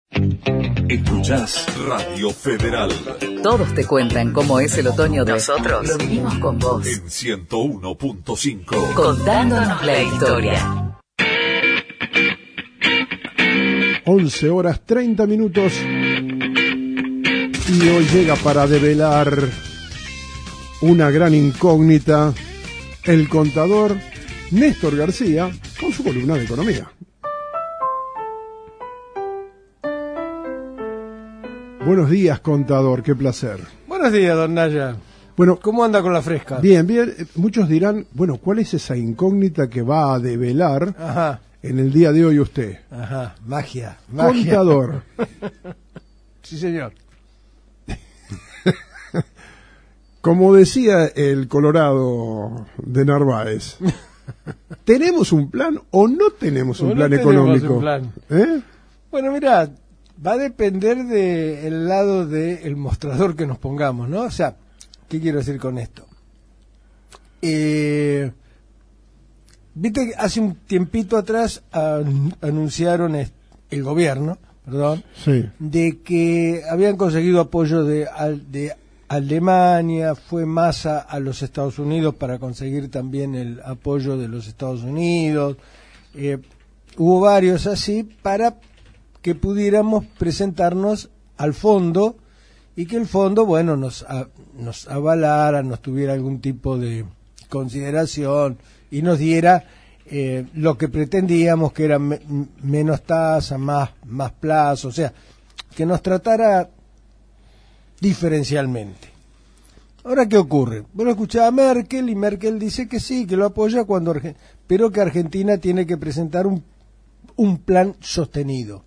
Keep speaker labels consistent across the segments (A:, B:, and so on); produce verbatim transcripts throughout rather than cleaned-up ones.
A: Escuchás Radio Federal.
B: Todos te cuentan cómo es el otoño de nosotros. Lo vivimos con vos.
A: En ciento uno punto cinco.
B: Contándonos la historia.
C: once horas treinta minutos. Y hoy llega para develar una gran incógnita el contador Néstor García con su columna de economía. Buenos días, contador, qué placer.
D: Buenos días, don Naya.
C: Bueno,
D: ¿cómo anda con la fresca?
C: Bien, bien. Muchos dirán, bueno, ¿cuál es esa incógnita que va a develar
D: Ajá.
C: en el día de hoy usted?
D: Ajá, magia, magia.
C: Contador.
D: Sí, señor.
C: Como decía el Colorado de Narváez, ¿tenemos un plan o no tenemos un
D: o
C: plan
D: no
C: económico?
D: tenemos un plan.
C: ¿Eh?
D: Bueno, mirá, va a depender del lado del mostrador que nos pongamos, ¿no? O sea, ¿qué quiero decir con esto? Eh, Viste que hace un tiempito atrás an- anunciaron est- el gobierno, perdón,
C: Sí.
D: de que habían conseguido apoyo de, al- de Alemania, fue Massa a los Estados Unidos para conseguir también el apoyo de los Estados Unidos, eh, hubo varios así para que pudiéramos presentarnos al fondo y que el fondo, bueno, nos, a, nos avalara, nos tuviera algún tipo de consideración y nos diera eh, lo que pretendíamos, que era me, menos tasa, más, más plazo, o sea, que nos tratara diferencialmente. Ahora, ¿qué ocurre? Bueno, escuchaba a Merkel y Merkel dice que sí, que lo apoya, cuando Arge- pero que Argentina tiene que presentar un, un plan sostenido.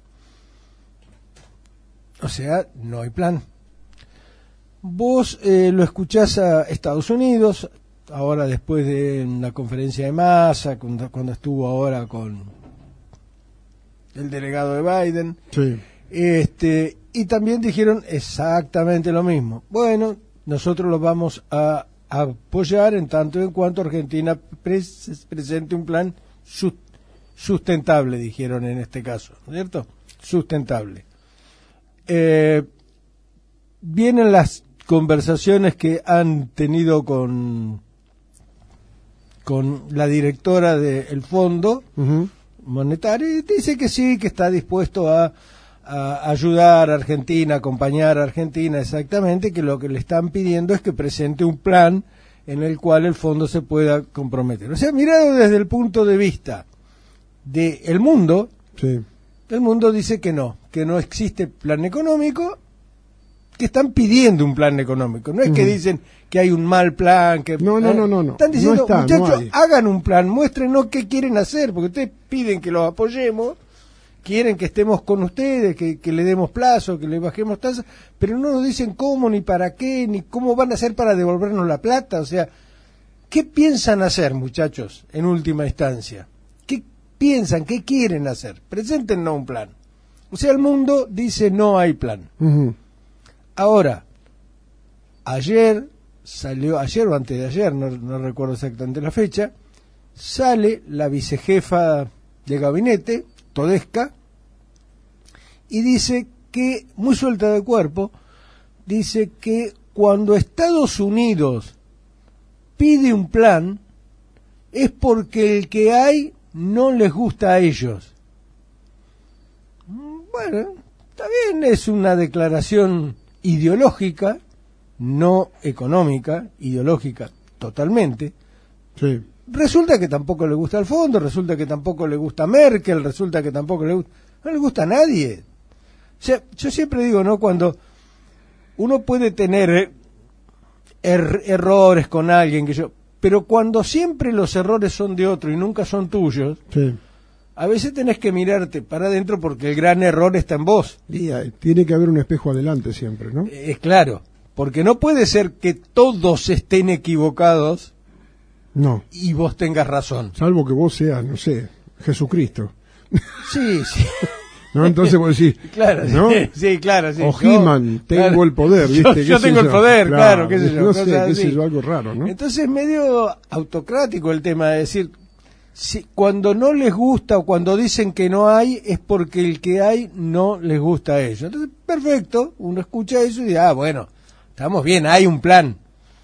D: O sea, no hay plan. Vos eh, lo escuchás a Estados Unidos, ahora después de la conferencia de Massa, cuando, cuando estuvo ahora con el delegado de Biden,
C: Sí.
D: este, y también dijeron exactamente lo mismo. Bueno, nosotros lo vamos a, a apoyar en tanto en cuanto Argentina pres- presente un plan sus- sustentable, dijeron en este caso, ¿no es cierto? Sustentable. Eh, vienen las conversaciones que han tenido con con la directora del Fondo
C: Uh-huh.
D: Monetario y dice que sí, que está dispuesto a, a ayudar a Argentina, acompañar a Argentina, exactamente, que lo que le están pidiendo es que presente un plan en el cual el fondo se pueda comprometer. O sea, mirado desde el punto de vista del mundo,
C: Sí.
D: el mundo dice que no, que no existe plan económico, que están pidiendo un plan económico. No es que
C: Ujú.
D: dicen que hay un mal plan, que
C: No, no,
D: eh,
C: no, no, no.
D: están diciendo,
C: No está, no
D: muchachos,
C: hay.
D: hagan un plan, muéstrenos qué quieren hacer, porque ustedes piden que los apoyemos, quieren que estemos con ustedes, que, que le demos plazo, que le bajemos tasas, pero no nos dicen cómo, ni para qué, ni cómo van a hacer para devolvernos la plata. O sea, ¿qué piensan hacer, muchachos, en última instancia? ¿Qué piensan, qué quieren hacer? Preséntenos un plan. O sea, el mundo dice no hay plan.
C: Uh-huh.
D: Ahora, ayer salió, ayer o antes de ayer, no, no recuerdo exactamente la fecha, sale la vicejefa de gabinete, Todesca, y dice que, muy suelta de cuerpo, dice que cuando Estados Unidos pide un plan, es porque el que hay no les gusta a ellos. Bueno, está bien, es una declaración ideológica, no económica, ideológica totalmente.
C: Sí.
D: Resulta que tampoco le gusta al fondo, resulta que tampoco le gusta a Merkel, resulta que tampoco le gusta, no le gusta a nadie. O sea, yo siempre digo, ¿no? Cuando uno puede tener eh, er- errores con alguien, que yo, pero cuando siempre los errores son de otro y nunca son tuyos,
C: Sí.
D: a veces tenés que mirarte para adentro porque el gran error está en vos.
C: Y eh, tiene que haber un espejo adelante siempre, ¿no?
D: Es claro, porque no puede ser que todos estén equivocados
C: No.
D: y vos tengas razón.
C: Salvo que vos seas, no sé, Jesucristo.
D: Sí, sí.
C: ¿No? Entonces vos decís,
D: Claro,
C: ¿no?
D: sí, sí, claro, sí.
C: O
D: Yo-
C: He-Man, tengo
D: claro,
C: el poder,
D: yo-
C: ¿viste?
D: Yo,
C: ¿Qué sé
D: tengo el
C: yo?
D: poder, claro, qué sé yo.
C: No
D: cosas
C: sé, qué sé
D: así.
C: yo, algo raro, ¿no?
D: Entonces es medio autocrático el tema de decir, si, cuando no les gusta o cuando dicen que no hay, es porque el que hay no les gusta a ellos. Entonces, perfecto, uno escucha eso y dice, ah, bueno, estamos bien, hay un plan.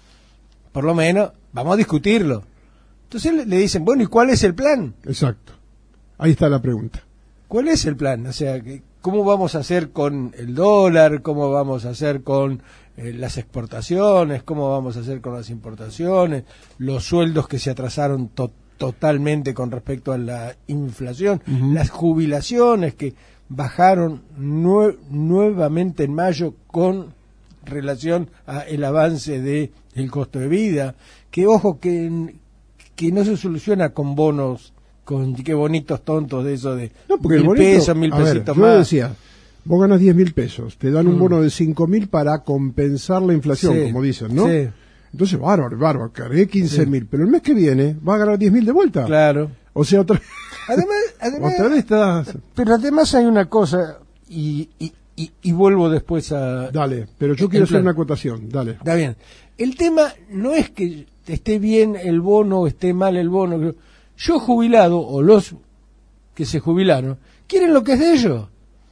D: Por lo menos, vamos a discutirlo. Entonces le, le dicen, bueno, ¿y cuál es el plan?
C: Exacto. Ahí está la pregunta.
D: ¿Cuál es el plan? O sea, ¿cómo vamos a hacer con el dólar? ¿Cómo vamos a hacer con eh, las exportaciones? ¿Cómo vamos a hacer con las importaciones? Los sueldos que se atrasaron to- totalmente con respecto a la inflación. Uh-huh. Las jubilaciones que bajaron nue- nuevamente en mayo con relación al avance de el costo de vida. Que, ojo, que, que no se soluciona con bonos, con qué bonitos tontos de eso de
C: no, porque
D: mil
C: el bonito,
D: pesos, mil pesitos
C: ver,
D: más.
C: Yo decía, vos ganas diez mil pesos, te dan un mm. bono de cinco mil para compensar la inflación, sí, como dicen, ¿no? Sí. Entonces, bárbaro, bárbaro, cargué quince mil, sí. Pero el mes que viene va a ganar diez mil de vuelta.
D: Claro.
C: O sea, otra,
D: además, además
C: otra vez estás...
D: Pero además hay una cosa, y, y, y, y vuelvo después a...
C: Dale, pero yo quiero hacer una acotación, dale.
D: Está bien. El tema no es que esté bien el bono o esté mal el bono. Yo jubilado, o los que se jubilaron, quieren lo que es de ellos.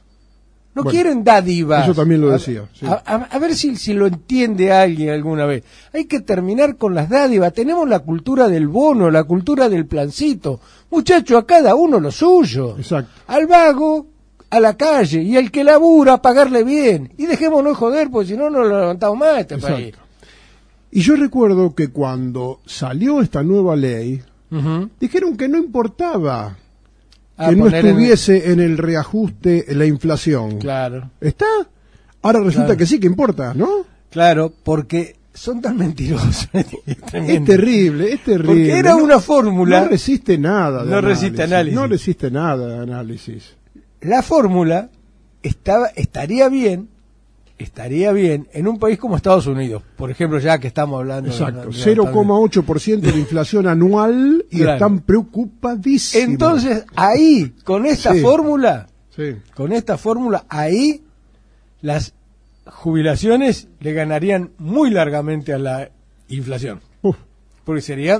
D: No bueno, quieren dádivas.
C: Eso también lo decía.
D: A,
C: sí.
D: a, a, a ver si, si lo entiende alguien alguna vez. Hay que terminar con las dádivas. Tenemos la cultura del bono, la cultura del plancito. Muchacho, a cada uno lo suyo.
C: Exacto.
D: Al vago, a la calle, y al que labura, pagarle bien. Y dejémonos joder, porque si no, no lo levantamos más este
C: Exacto.
D: país.
C: Y yo recuerdo que cuando salió esta nueva ley, uh-huh. dijeron que no importaba
D: a
C: que no estuviese en... en el reajuste la inflación.
D: Claro.
C: ¿Está? Ahora resulta claro. que sí que importa, ¿no?
D: Claro, porque son tan mentirosos. es,
C: es terrible, es terrible.
D: Porque era
C: no,
D: una fórmula...
C: No resiste nada de
D: No
C: análisis,
D: resiste análisis.
C: No resiste nada de análisis.
D: La fórmula estaba, estaría bien... estaría bien en un país como Estados Unidos, por ejemplo, ya que estamos hablando...
C: Exacto, cero coma ocho por ciento de inflación anual y claro. están preocupadísimos.
D: Entonces, ahí, con esta
C: sí.
D: fórmula,
C: sí.
D: con esta fórmula, ahí las jubilaciones le ganarían muy largamente a la inflación. Uf. Porque sería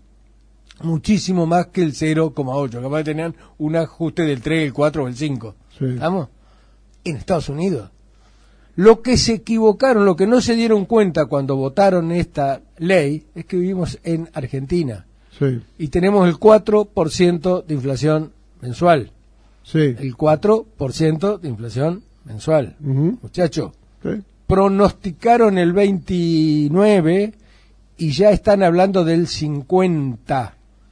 D: muchísimo más que el cero coma ocho, capaz que tenían un ajuste del tres, el cuatro o el cinco.
C: Sí.
D: ¿Estamos? En Estados Unidos. Lo que se equivocaron, lo que no se dieron cuenta cuando votaron esta ley, es que vivimos en Argentina.
C: Sí.
D: Y tenemos el cuatro por ciento de inflación mensual.
C: Sí.
D: El cuatro por ciento de inflación mensual.
C: Uh-huh.
D: Muchacho,
C: sí.
D: pronosticaron el veintinueve y ya están hablando del cincuenta.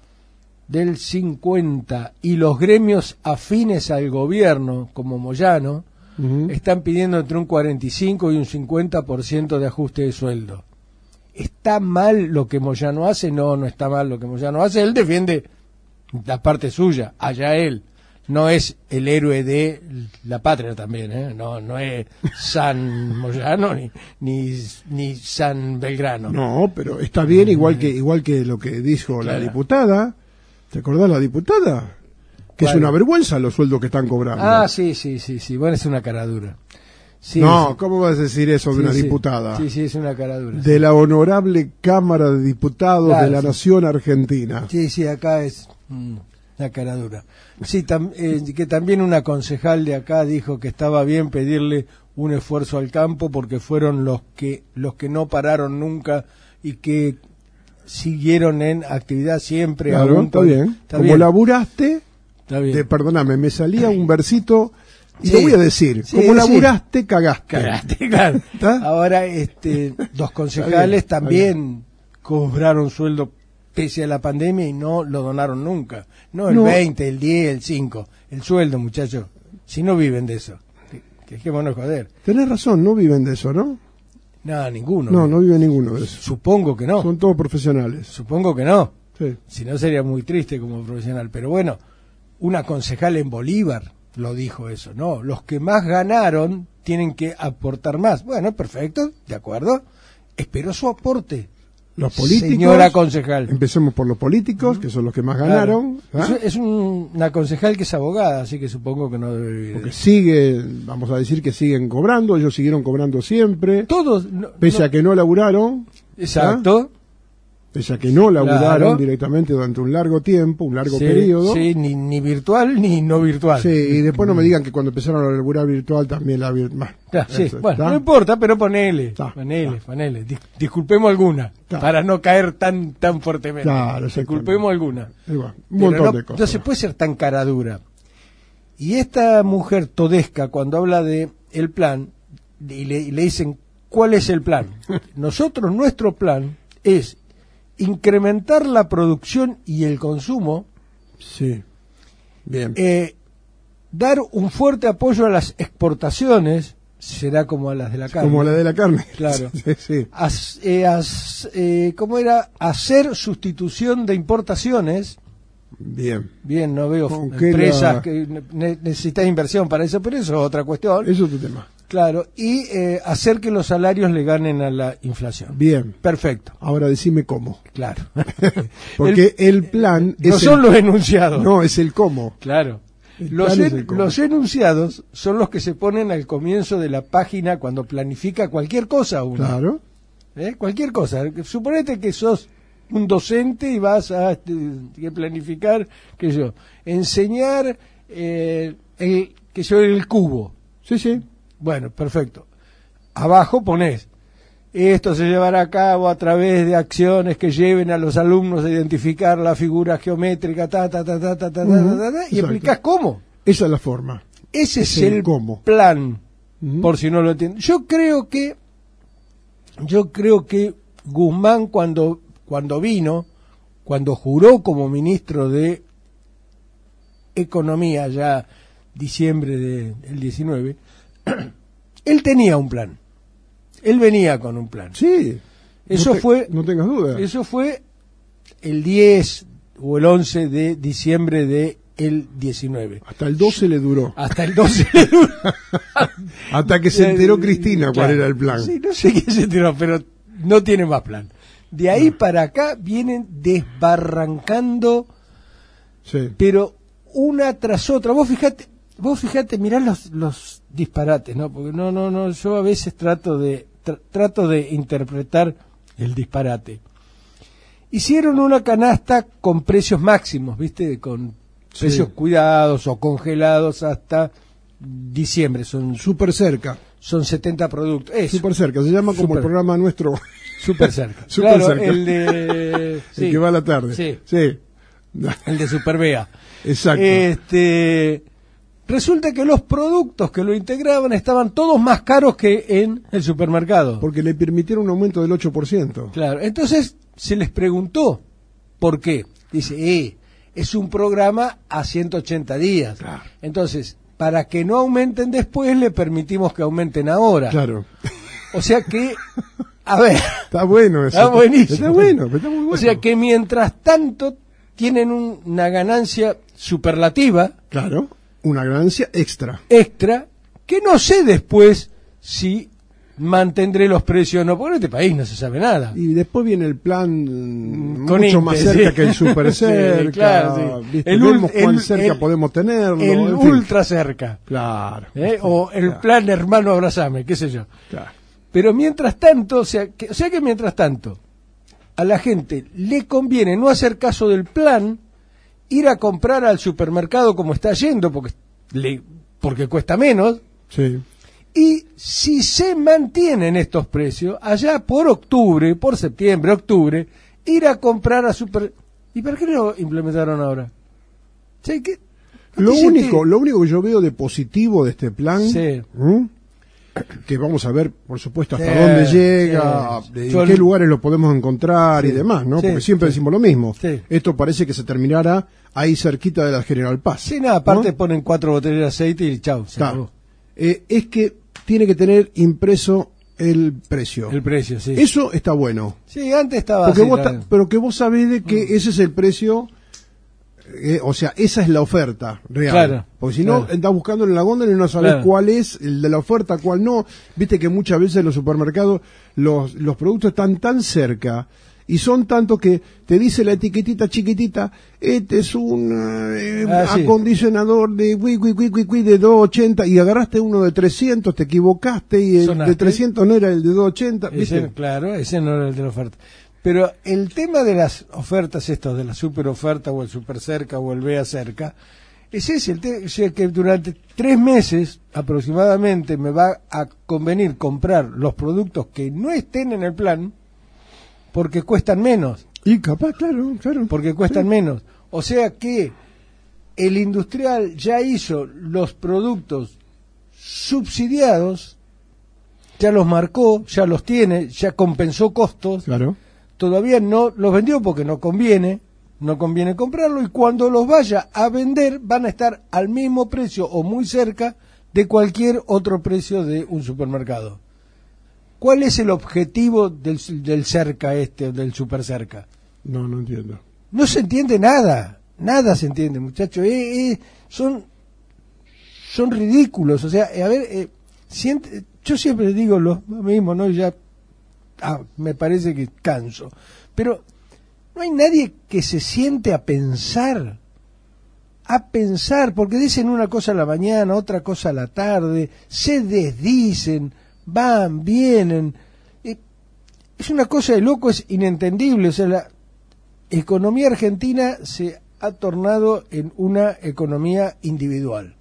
D: Del cincuenta. Y los gremios afines al gobierno, como Moyano, Uh-huh. están pidiendo entre un cuarenta y cinco y un cincuenta por ciento de ajuste de sueldo. ¿Está mal lo que Moyano hace? No, no está mal lo que Moyano hace. Él defiende la parte suya, allá él. No es el héroe de la patria también, ¿eh? No, no es San Moyano ni, ni, ni San Belgrano.
C: No, pero está bien, igual que, igual que lo que dijo claro. la diputada. ¿Te acordás la diputada? Que es una vergüenza los sueldos que están cobrando.
D: Ah, sí, sí, sí, sí. Bueno, es una caradura. Sí,
C: no,
D: sí.
C: ¿cómo vas a decir eso de
D: sí,
C: una
D: sí.
C: diputada?
D: Sí, sí, es una caradura.
C: De sí. la honorable Cámara de Diputados claro, de la
D: sí.
C: Nación Argentina.
D: Sí, sí, acá es mm, una caradura. Sí, tam, eh, que también una concejal de acá dijo que estaba bien pedirle un esfuerzo al campo porque fueron los que los que no pararon nunca y que siguieron en actividad siempre.
C: Claro,
D: aún
C: está
D: con,
C: bien.
D: Está
C: Como
D: bien.
C: laburaste... De, perdóname, me salía un versito y sí, lo voy a decir.
D: Sí,
C: como
D: sí.
C: laburaste, cagaste.
D: Cagaste, claro. Ahora, este, dos concejales bien, también cobraron sueldo pese a la pandemia y no lo donaron nunca. No el no. veinte, el diez, el cinco. El sueldo, muchachos. Si no viven de eso. Que dejémonos joder.
C: Tenés razón, no viven de eso, ¿no?
D: No, ninguno.
C: No, no vive ninguno de eso.
D: Supongo que no.
C: Son todos profesionales.
D: Supongo que no.
C: Sí.
D: Si no sería muy triste como profesional. Pero bueno, una concejal en Bolívar lo dijo eso. No, los que más ganaron tienen que aportar más. Bueno, perfecto, de acuerdo. Espero su aporte.
C: Los políticos.
D: Señora concejal.
C: Empecemos por los políticos, que son los que más ganaron.
D: Claro. ¿Ah? Es, es un, una concejal que es abogada, así que supongo que no debe vivir.
C: Porque sigue, vamos a decir que siguen cobrando, ellos siguieron cobrando siempre.
D: Todos. No,
C: pese
D: no.
C: a que no laburaron.
D: Exacto.
C: ¿Ah? Pese a que no laburaron
D: claro.
C: directamente durante un largo tiempo, un largo
D: sí,
C: periodo.
D: Sí, ni, ni virtual ni no virtual.
C: Sí, y después no me digan que cuando empezaron a laburar virtual también la virtual.
D: Sí, bueno, no importa, pero ponele, ta, ponele, ta. ponele. Dis disculpemos alguna, ta. para no caer tan tan fuertemente. Claro, disculpemos alguna.
C: Igual, un montón
D: no,
C: de cosas.
D: No se puede ser tan cara dura. Y esta mujer todesca, cuando habla de el plan, y le, y le dicen, ¿cuál es el plan? Nosotros, nuestro plan es incrementar la producción y el consumo.
C: Sí, bien.
D: Eh, dar un fuerte apoyo a las exportaciones, será como a las de la carne.
C: Como a la de la carne.
D: Claro.
C: Sí, sí.
D: As, eh, as, eh, ¿Cómo era? Hacer sustitución de importaciones.
C: Bien.
D: Bien, no veo empresas la... que ne necesitan inversión para eso, pero eso es otra cuestión.
C: Eso es tu tema.
D: Claro, y eh, hacer que los salarios le ganen a la inflación.
C: Bien.
D: Perfecto.
C: Ahora decime cómo.
D: Claro.
C: Porque el, el plan...
D: No
C: es
D: son
C: el...
D: los enunciados.
C: No, es el cómo.
D: Claro. Los, en, los enunciados son los que se ponen al comienzo de la página cuando planifica cualquier cosa uno.
C: Claro.
D: ¿Eh? Cualquier cosa. Suponete que sos un docente y vas a este, planificar, qué sé yo, enseñar eh, el, que yo, el cubo.
C: Sí, sí.
D: Bueno, perfecto. Abajo ponés, esto se llevará a cabo a través de acciones que lleven a los alumnos a identificar la figura geométrica, ta, ta, ta, ta, ta, ta, uh-huh. ta, ta, ta, y explicás cómo.
C: Esa es la forma.
D: Ese es, es el, el cómo. plan, uh-huh. por si no lo entienden. Yo creo que, yo creo que Guzmán cuando, cuando vino, cuando juró como ministro de Economía, ya diciembre del diecinueve, él tenía un plan. Él venía con un plan.
C: Sí.
D: Eso
C: no te,
D: fue.
C: No tengas duda.
D: Eso fue el diez o el once de diciembre del diecinueve.
C: Hasta el doce le duró.
D: Hasta el doce le duró.
C: Hasta que se enteró Cristina cuál
D: claro.
C: era el plan.
D: Sí, no sé quién se enteró, pero no tiene más plan. De ahí no. para acá vienen desbarrancando,
C: sí.
D: pero una tras otra. Vos fijate. Vos fíjate, mirá los, los disparates, ¿no? Porque no, no, no, yo a veces trato de, tra trato de interpretar el disparate. Hicieron una canasta con precios máximos, ¿viste? Con sí. precios cuidados o congelados hasta diciembre. Son
C: súper cerca.
D: Son setenta productos.
C: Súper cerca, se llama como super, el programa nuestro.
D: Súper cerca.
C: Súper
D: claro,
C: cerca.
D: El de... sí.
C: El que va a la tarde.
D: Sí.
C: sí.
D: El de Superbea.
C: Exacto.
D: Este... Resulta que los productos que lo integraban estaban todos más caros que en el supermercado.
C: Porque le permitieron un aumento del ocho por ciento.
D: Claro, entonces se les preguntó por qué. Dice, eh, es un programa a ciento ochenta días.
C: Claro.
D: Entonces, para que no aumenten después, le permitimos que aumenten ahora.
C: Claro.
D: O sea que, a ver.
C: Está bueno eso.
D: Está buenísimo.
C: Está bueno, está muy bueno.
D: O sea que mientras tanto tienen un, una ganancia superlativa.
C: Claro. Una ganancia extra.
D: Extra, que no sé después si mantendré los precios o no, porque en este país no se sabe nada.
C: Y después viene el plan
D: Con
C: mucho
D: Inte,
C: más cerca
D: sí.
C: que el super cerca.
D: Sí, claro, sí.
C: ¿Viste?
D: El,
C: Vemos
D: el,
C: cuán cerca
D: el,
C: podemos tenerlo.
D: El
C: en fin.
D: ultra cerca.
C: Claro.
D: ¿Eh? O el claro. plan hermano abrazame, qué sé yo.
C: Claro.
D: Pero mientras tanto, o sea, que, o sea que mientras tanto, a la gente le conviene no hacer caso del plan, ir a comprar al supermercado como está yendo, porque le, porque cuesta menos.
C: Sí.
D: Y si se mantienen estos precios, allá por octubre, por septiembre, octubre, ir a comprar a super... ¿Y para qué lo implementaron ahora? ¿Sí? ¿Qué?
C: Lo único, lo único que yo veo de positivo de este plan,
D: sí.
C: ¿eh? que vamos a ver, por supuesto, hasta
D: sí,
C: dónde llega,
D: sí.
C: de,
D: Yo
C: en qué lugares lo podemos encontrar
D: sí.
C: y demás, ¿no?
D: Sí,
C: Porque siempre
D: sí.
C: decimos lo mismo.
D: Sí.
C: Esto parece que se terminará ahí cerquita de la General Paz.
D: Sí, nada, aparte
C: ¿no?
D: ponen cuatro botellas de aceite y chau, se
C: claro.
D: acabó.
C: Eh, es que tiene que tener impreso el precio.
D: El precio, sí.
C: Eso está bueno.
D: Sí, antes estaba
C: Porque
D: así,
C: vos
D: la...
C: ta, pero que vos sabés de que mm. ese es el precio, eh, o sea, esa es la oferta real.
D: Claro.
C: Porque si
D: claro.
C: no, andás buscando en la góndola y no sabés
D: claro.
C: cuál es el de la oferta, cuál no. Viste que muchas veces en los supermercados los, los productos están tan cerca y son tanto que te dice la etiquetita chiquitita, este es un eh,
D: ah,
C: acondicionador sí. de wi, wi, wi, wi, wi, de doscientos ochenta y agarraste uno de trescientos, te equivocaste y el
D: Sonaste.
C: de trescientos no era el de doscientos ochenta. ¿viste?
D: Ese, claro, ese no era el de la oferta. Pero el tema de las ofertas, estos de la super oferta o el super cerca o el vea cerca, es ese, el te- o sea, que durante tres meses aproximadamente me va a convenir comprar los productos que no estén en el plan porque cuestan menos,
C: Y capaz, claro, claro.
D: porque cuestan
C: Sí.
D: menos. O sea que el industrial ya hizo los productos subsidiados, ya los marcó, ya los tiene, ya compensó costos,
C: Claro.
D: todavía no los vendió porque no conviene, no conviene comprarlo, y cuando los vaya a vender van a estar al mismo precio o muy cerca de cualquier otro precio de un supermercado. ¿Cuál es el objetivo del, del cerca este, del super cerca?
C: No, no entiendo.
D: No se entiende nada, nada se entiende, muchachos. Eh, eh, son, son ridículos. O sea, eh, a ver, eh, siente, yo siempre digo lo mismo, ¿no? Ya ah, me parece que canso. Pero no hay nadie que se siente a pensar, a pensar, porque dicen una cosa a la mañana, otra cosa a la tarde, se desdicen, van, vienen. Eh, es una cosa de loco, es inentendible. O sea, la economía argentina se ha tornado en una economía individual.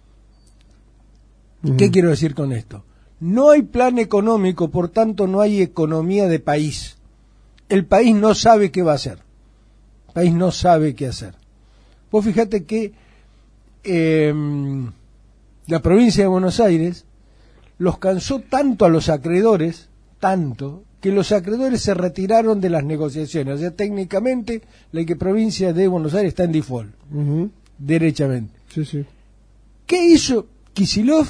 C: Ujú.
D: ¿Qué quiero decir con esto? No hay plan económico, por tanto no hay economía de país. El país no sabe qué va a hacer. El país no sabe qué hacer. Vos fíjate que eh, la provincia de Buenos Aires los cansó tanto a los acreedores, tanto, que los acreedores se retiraron de las negociaciones. O sea, técnicamente la que provincia de Buenos Aires está en default,
C: Ujú.
D: derechamente.
C: Sí, sí.
D: ¿Qué hizo Kicillof?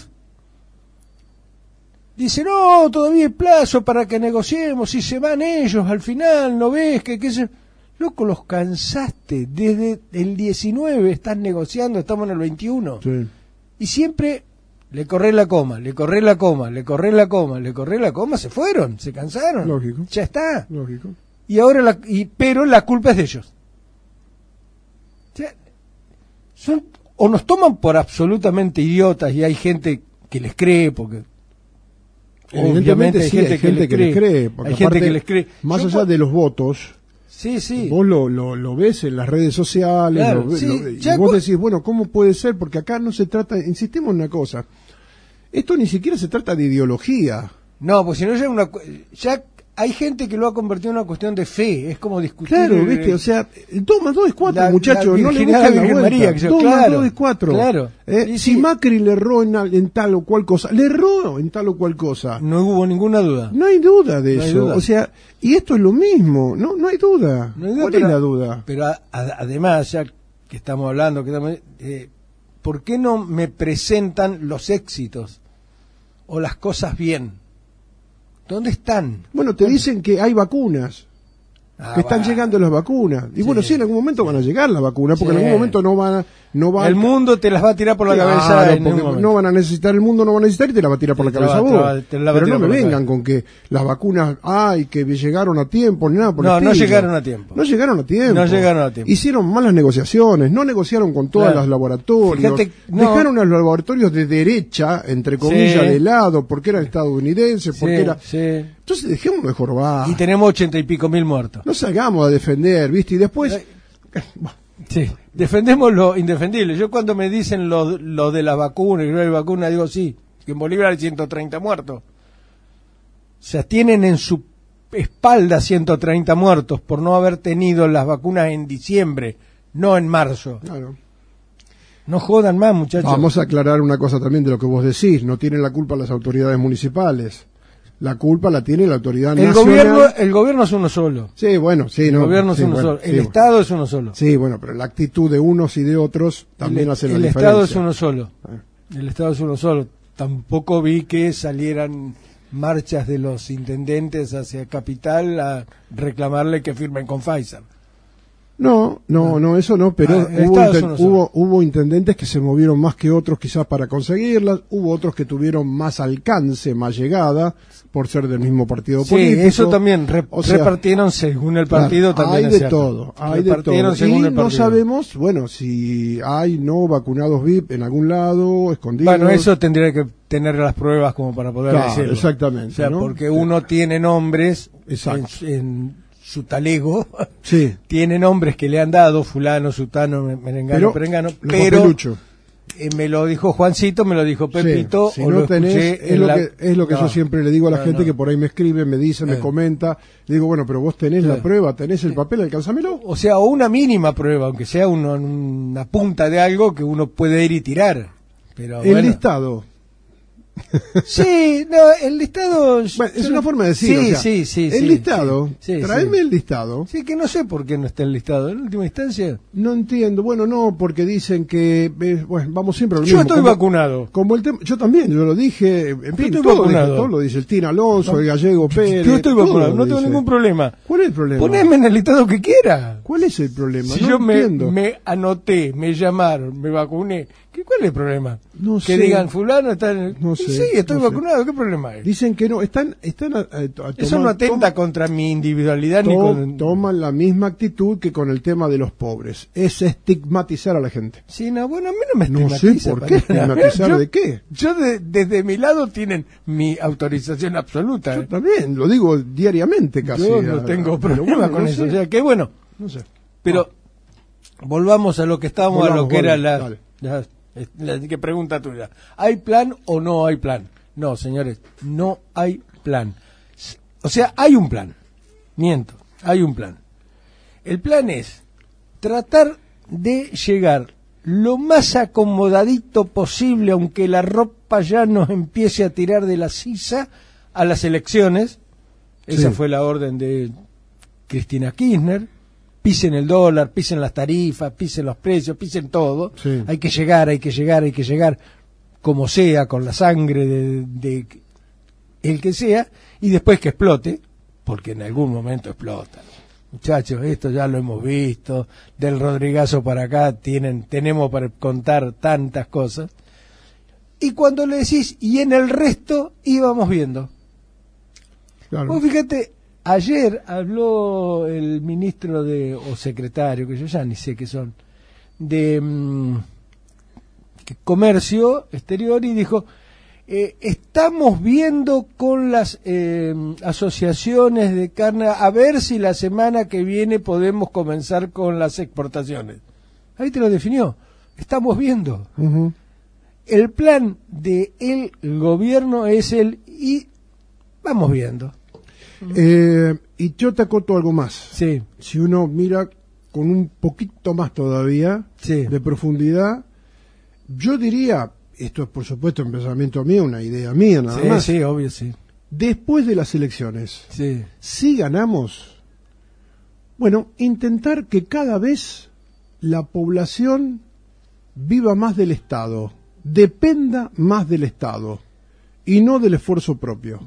D: Dice, no, todavía hay plazo para que negociemos, si se van ellos al final, ¿no ves? que qué se... Loco, los cansaste, desde el diecinueve estás negociando, estamos en el veintiuno.
C: Sí.
D: Y siempre le corré la coma, le corré la coma, le corré la coma, le corré la coma, se fueron, se cansaron.
C: Lógico.
D: Ya está.
C: Lógico.
D: Y ahora, la, y, pero la culpa es de ellos. O sea, son, o nos toman por absolutamente idiotas y hay gente que les cree, porque
C: Evidentemente sí, hay gente que les cree. Porque
D: hay gente
C: aparte,
D: que les cree.
C: Más
D: Yo
C: allá
D: cu-
C: de los votos,
D: Sí, sí.
C: vos lo, lo, lo ves en las redes sociales,
D: Claro,
C: lo ve-
D: sí,
C: lo- y
D: ya
C: vos
D: cu-
C: decís, bueno, ¿cómo puede ser? Porque acá no se trata, insistimos en una cosa, esto ni siquiera se trata de ideología.
D: No, pues si no ya una cu- ya hay gente que lo ha convertido en una cuestión de fe, es como discutir.
C: Claro,
D: eh,
C: viste, o sea, dos más dos es cuatro,
D: la-
C: muchachos,
D: la
C: no le
D: virginidad
C: busquen
D: de
C: la
D: Virgen
C: vuelta.
D: María, que yo-
C: dos más
D: claro,
C: dos es cuatro.
D: claro.
C: Eh,
D: Sí,
C: si
D: sí.
C: Macri le erró en, al- en tal o cual cosa, le erró en tal o cual cosa.
D: No hubo ninguna duda.
C: No hay duda de
D: No hay
C: eso.
D: duda.
C: O sea, y esto es lo mismo, no no hay duda.
D: No hay duda,
C: ¿Cuál
D: pero-
C: es la duda?
D: Pero a- a- además, ya que estamos hablando, que estamos, eh, ¿por qué no me presentan los éxitos o las cosas bien? ¿Dónde están?
C: Bueno, te dicen que hay vacunas.
D: Ah,
C: que están
D: va.
C: llegando las vacunas. Y
D: Sí.
C: bueno, sí, en algún momento van a llegar las vacunas, porque
D: Sí.
C: en algún momento no van a... No van
D: El mundo te las va a tirar por la
C: Claro,
D: cabeza en
C: porque
D: un momento.
C: no van a necesitar, el mundo no va a necesitar y te la va a tirar por
D: Sí,
C: la
D: te la
C: cabeza
D: va- te la
C: vos.
D: va- te la va a
C: Pero
D: tirar
C: no me
D: por la
C: vengan
D: cabeza.
C: con que las vacunas, ay, que llegaron a tiempo, ni nada por el
D: No, no
C: estilo.
D: llegaron a tiempo.
C: No llegaron a tiempo.
D: No llegaron a tiempo.
C: Hicieron malas negociaciones, no negociaron con todos
D: Claro.
C: los laboratorios.
D: Fíjate, no.
C: Dejaron a los laboratorios de derecha, entre comillas,
D: Sí.
C: de lado, porque eran estadounidenses, porque
D: Sí,
C: era...
D: sí.
C: Entonces dejemos de jorbar.
D: Y tenemos ochenta y pico mil muertos.
C: No salgamos a defender, ¿viste? Y después...
D: Eh, Sí, defendemos lo indefendible. Yo cuando me dicen lo, lo de la vacuna y que no hay vacuna, digo sí, que en Bolivia hay ciento treinta muertos. O sea, tienen en su espalda ciento treinta muertos por no haber tenido las vacunas en diciembre, no en marzo.
C: Claro.
D: No jodan más, muchachos.
C: Vamos a aclarar una cosa también de lo que vos decís. No tienen la culpa las autoridades municipales. La culpa la tiene la autoridad
D: el
C: nacional.
D: gobierno, el gobierno es uno solo.
C: Sí, bueno, sí,
D: El
C: no.
D: gobierno
C: sí,
D: es uno
C: bueno,
D: solo.
C: sí,
D: El
C: bueno.
D: Estado es uno solo.
C: Sí, bueno, pero la actitud de unos y de otros también
D: el,
C: hace la
D: el
C: diferencia.
D: Estado es uno solo.
C: Ah.
D: El Estado es uno solo. Tampoco vi que salieran marchas de los intendentes hacia Capital a reclamarle que firmen con Pfizer.
C: No, no, no, eso no, pero
D: Ah, el
C: hubo,
D: Estado es
C: inten-
D: uno solo.
C: hubo, hubo intendentes que se movieron más que otros quizás para conseguirlas, hubo otros que tuvieron más alcance, más llegada, por ser del mismo partido
D: Sí,
C: político.
D: eso también. Re-
C: O sea,
D: repartieron según el partido
C: claro,
D: también.
C: hay
D: es
C: de
D: cierto.
C: todo, hay de
D: Repartieron
C: todo.
D: según
C: Y
D: el
C: no
D: partido.
C: sabemos, bueno, si hay no vacunados V I P en algún lado, escondidos.
D: Bueno, eso tendría que tener las pruebas como para poder
C: Claro,
D: decirlo.
C: exactamente,
D: O sea,
C: ¿no?
D: porque uno tiene nombres
C: Exacto.
D: en, en su talego,
C: Sí.
D: tiene nombres que le han dado, fulano, sutano, merengano,
C: Pero,
D: perengano,
C: los
D: pero
C: papeluchos.
D: eh, me lo dijo Juancito, me lo dijo Pepito,
C: Sí, si
D: o
C: no
D: lo
C: tenés,
D: escuché
C: es
D: en
C: lo,
D: la-
C: que, es lo que
D: No,
C: yo siempre le digo a la
D: no,
C: gente
D: no.
C: que por ahí me escribe, me dice, me
D: Eh.
C: comenta. Le digo, bueno, pero vos tenés la
D: Sí.
C: prueba, tenés el papel, alcanzámelo.
D: O sea, o una mínima prueba, aunque sea uno, una punta de algo que uno puede ir y tirar. Pero
C: El
D: bueno.
C: listado.
D: Sí, no, el listado...
C: Bueno, es
D: yo
C: una
D: no-
C: forma de decir.
D: Sí,
C: o sea,
D: sí, sí.
C: El
D: sí,
C: listado,
D: sí, sí,
C: traeme
D: sí.
C: el listado.
D: Sí, que no sé por qué no está el listado. En última instancia,
C: No entiendo. Bueno, no, porque dicen que. eh, bueno, vamos siempre a lo
D: yo
C: mismo.
D: estoy
C: como,
D: vacunado.
C: como el tema. Yo también, yo lo dije. En fin,
D: estoy
C: todo,
D: vacunado.
C: dice, todo lo dice el Tina Alonso, el Gallego Pérez.
D: Yo estoy
C: todo
D: vacunado,
C: lo
D: no tengo
C: dice.
D: ningún problema.
C: ¿Cuál es el problema?
D: Poneme en el listado que quiera.
C: ¿Cuál es el problema?
D: Si
C: no
D: yo me,
C: entiendo.
D: me anoté, me llamaron, me vacuné, ¿qué, ¿cuál es el problema?
C: No
D: que
C: sé.
D: digan, fulano está en el...
C: No
D: Y
C: sé,
D: sí, estoy
C: no sé.
D: vacunado, ¿qué problema hay?
C: Dicen que no, están, están a, a- a
D: Eso
C: tomar-
D: no atenta
C: tom-
D: contra mi individualidad ni
C: to-
D: con...
C: toman la misma actitud que con el tema de los pobres. Es estigmatizar a la gente.
D: Sí, no, bueno, a mí no me
C: No sé
D: estigmatiza.
C: por qué,
D: para nada.
C: estigmatizar
D: Yo-
C: de qué.
D: Yo de- desde mi lado tienen mi autorización absoluta.
C: Yo
D: ¿eh?
C: también, lo digo diariamente casi.
D: Yo no
C: a-
D: tengo
C: pero
D: problema
C: bueno,
D: con
C: no
D: eso.
C: sé,
D: O sea, que bueno,
C: no sé.
D: pero volvamos a lo que estábamos, a lo
C: Volvamos,
D: que era
C: volvamos,
D: la,
C: dale.
D: la, la- que pregunta tuya. ¿Hay plan o no hay plan? No, señores, no hay plan. O sea, hay un plan. Miento, hay un plan. El plan es tratar de llegar lo más acomodadito posible, aunque la ropa ya nos empiece a tirar de la sisa, a las elecciones. Esa
C: Sí.
D: fue la orden de Cristina Kirchner. Pisen el dólar, pisen las tarifas, pisen los precios, pisen todo.
C: Sí.
D: Hay que llegar, hay que llegar, hay que llegar, como sea, con la sangre de, de el que sea, y después que explote, porque en algún momento explota. Muchachos, esto ya lo hemos visto, del Rodrigazo para acá tienen, tenemos para contar tantas cosas. Y cuando le decís, y en el resto íbamos viendo.
C: Claro.
D: Vos fíjate, ayer habló el ministro de, o secretario, que yo ya ni sé qué son, de mm, que Comercio Exterior, y dijo, eh, estamos viendo con las eh, asociaciones de carne a ver si la semana que viene podemos comenzar con las exportaciones. Ahí te lo definió, estamos viendo.
C: Ujú.
D: El plan de el gobierno es el y vamos viendo.
C: Eh, y yo te acoto algo más.
D: Sí,
C: Si uno mira con un poquito más todavía
D: sí.
C: de profundidad, yo diría, esto es por supuesto un pensamiento mío, una idea mía nada
D: Sí,
C: más,
D: sí, obvio, sí.
C: después de las elecciones,
D: Sí.
C: si ganamos, bueno, intentar que cada vez la población viva más del Estado, dependa más del Estado y no del esfuerzo propio.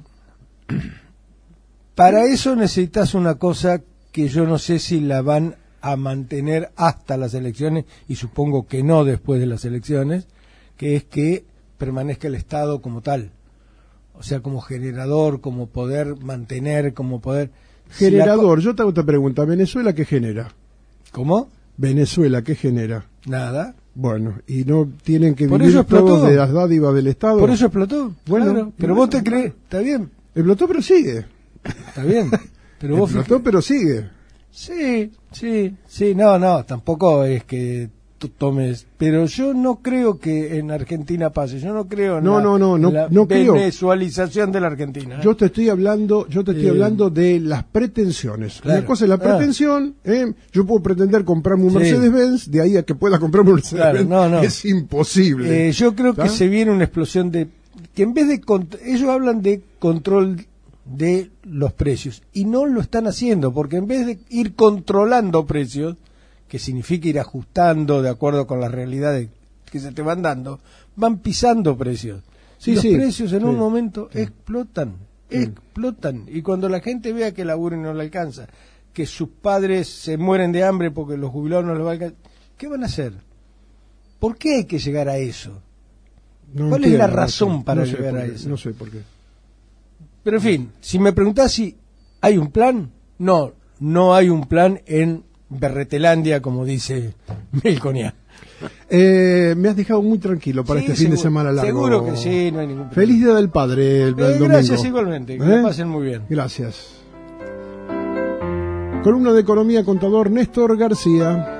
D: Para eso necesitas una cosa que yo no sé si la van a mantener hasta las elecciones, y supongo que no después de las elecciones, que es que permanezca el Estado como tal. O sea, como generador, como poder mantener, como poder... Si la
C: Generador, yo te hago esta pregunta, ¿Venezuela qué genera?
D: co- ¿Cómo?
C: Venezuela, ¿qué genera?
D: Nada.
C: Bueno, y no tienen que
D: Por
C: vivir
D: eso explotó.
C: todos de las dádivas del Estado.
D: Por eso explotó.
C: Bueno,
D: Claro. Pero
C: y
D: vos
C: bueno,
D: te crees, está bien,
C: Explotó, pero sigue.
D: está bien. Pero vos
C: Explotó, pero sigue.
D: Sí, sí, sí, no, no, tampoco es que tú tomes, pero yo no creo que en Argentina pase, yo no creo en
C: No,
D: la,
C: no, no, no,
D: en la
C: no creo.
D: venezualización de la Argentina. ¿eh?
C: Yo te estoy hablando, yo te estoy
D: Eh,
C: hablando de las pretensiones.
D: claro.
C: Una cosa es la
D: Ah.
C: pretensión, ¿eh? Yo puedo pretender comprarme un
D: Sí.
C: Mercedes-Benz, de ahí a que pueda comprarme un Mercedes-Benz,
D: Claro, no, no.
C: es imposible.
D: Eh, yo creo que
C: ¿Está?
D: se viene una explosión de, que en vez de, cont- ellos hablan de control de los precios, y no lo están haciendo, porque en vez de ir controlando precios, que significa ir ajustando de acuerdo con las realidades que se te van dando, van pisando precios.
C: Sí,
D: Los
C: sí.
D: precios en
C: Sí.
D: un momento explotan, explotan, y cuando la gente vea que el laburo no le alcanza, que sus padres se mueren de hambre porque los jubilados no les va a alcanzar, ¿qué van a hacer? ¿Por qué hay que llegar a eso?
C: No
D: ¿Cuál es
C: entiendo,
D: la
C: no
D: razón
C: sé,
D: para
C: no sé
D: llegar
C: por
D: a
C: qué,
D: eso?
C: No sé por qué.
D: Pero en fin, si me preguntás si hay un plan, no, no hay un plan en Berretelandia, como dice Melconian.
C: Eh, me has dejado muy tranquilo para
D: Sí,
C: este fin de
D: seguro-
C: semana largo.
D: Seguro que sí, no hay ningún problema.
C: Feliz Día del Padre el, el
D: Eh,
C: domingo.
D: gracias igualmente, que
C: ¿Eh?
D: la pasen muy bien.
C: Gracias. Columna de Economía, contador Néstor García.